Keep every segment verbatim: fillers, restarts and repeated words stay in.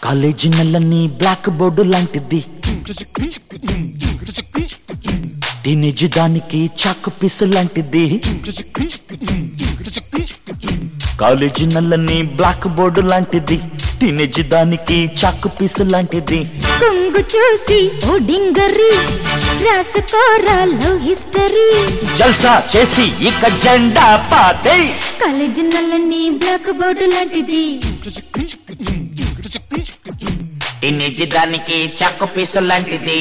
College నల్లని black board లాంటిది, teenage దానికి చాకు పీసు లాంటిది. కాలేజీ నల్లని బ్లాక్ బోర్డు లాంటిది, టీనేజ్ దానికి చాకు పీసు లాంటిది. కొంగు చూసి ఓ డింగరి రాసుకోరా లవ్ హిస్టరీ, జల్సా చేసి ఇక జెండా పాతే. కాలేజీ నల్లని బ్లాక్ బోర్డు లాంటిది, టీనేజ్ దానికి చాకు పీసు లాంటిది.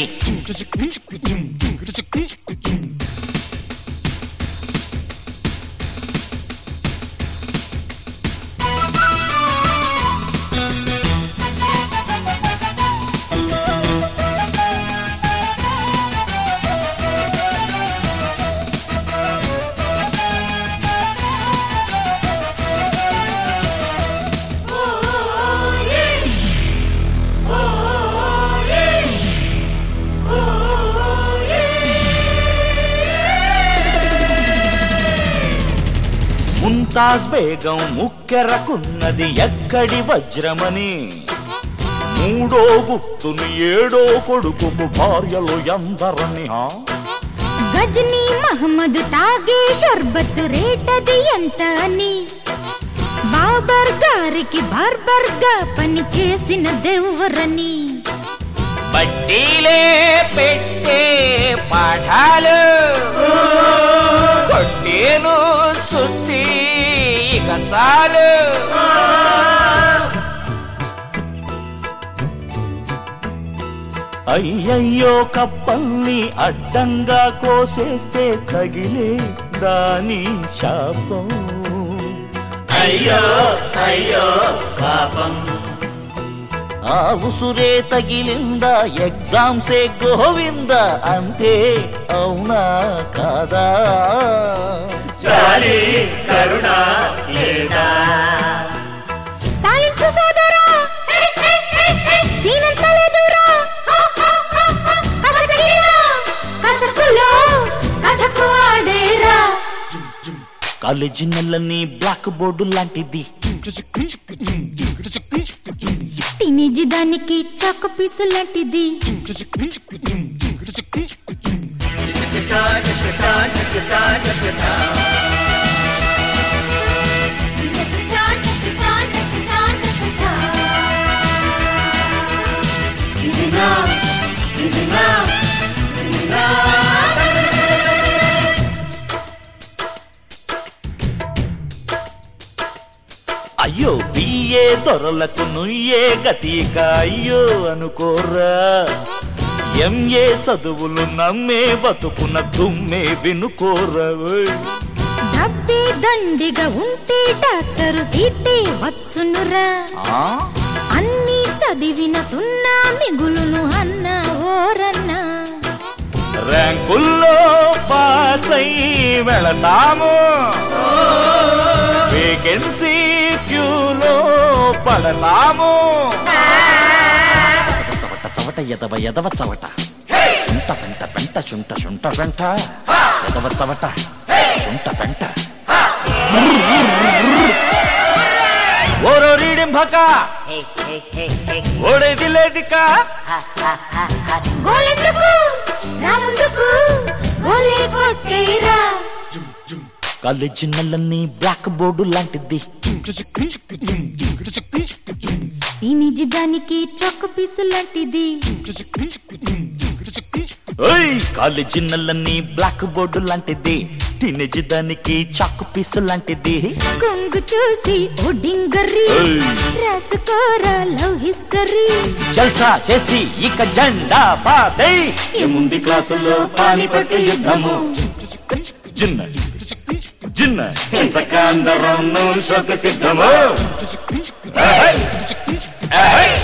ముంతాజ్ బేగం ముక్కెరకున్నది ఎక్కడి వజ్రమని, మూడో గుప్తుని ఏడో కొడుకు భార్యలు ఎందరని. గజనీ మహమ్మద్ తాగే షర్బత్ రేటది ఎంత అని, బాబర్ గారికి బార్బర్ గా పని చేసిన దేవరని. బట్టీలే పెట్టే పాఠాలు కొట్టేను సుత్తి కసాలు. అయ్యయ్యో కప్పల్ని అడ్డంగా కోసేస్తే తగిలే దాని శాపం. అయ్యో అయ్యో పాపం, ఆ ఉసురే తగిలిందా ఎగ్జామ్సే గోవిందా అంతే. అవునా కాదా? జాలి కరుణ లేదా? చాలించు సోదరా సీనంత లేదురా, కసకులో కథకు ఆడేరా. కాలేజీ నల్లని బ్లాక్ బోర్డు లాంటిది, టీనేజ్ దానికి చాకు పీసు లాంటిది. అయ్యో బియ్యే దొరలకు నుయ్యే గతిక అయ్యో అనుకోరా. ఎంఏ చదువులు నమ్మే బతుకున్న దుమ్మే వినుకోరా. డబ్బే దండిగా ఉంటే డాక్టరు సీటే వచ్చునురా, అన్ని చదివిన సున్నా మిగులును అన్న ఓరన్నా. ర్యాంకుల్లో పాస్ అయి వెళతాము, వేకెన్సీ క్యూలో పడతాము. చవట చవట ఎదవ ఎదవ చవట, చుంట పెంట పెంట చుంట చుంట పెంట, ఎదవ చవట చుంట పెంట. ఓరో రీడింభక ఓడేది లేదిక, గోలెందుకు నా ముందుకు గోలే కొట్టేరా. కాలేజీ నల్లని బ్లాక్ బోర్డు లాంటిది, టీనేజ్ దానికి చాకు పీసు లాంటిది. కాలేజీ నల్లని బ్లాక్ బోర్డు లాంటిది, టీనేజ్ దానికి చాకు పీసు లాంటిది. కొంగు చూసి ఓ డింగరి రాసుకోరా లవ్ హిస్టరీ, జల్సా చేసి ఇక జెండా పాతే. ఏముంది క్లాసులో పానిపట్టు యుద్ధము, జిన్న జిన్న ఎంచక అందరం శోక సిద్ధము. ఏయ్! ఏయ్!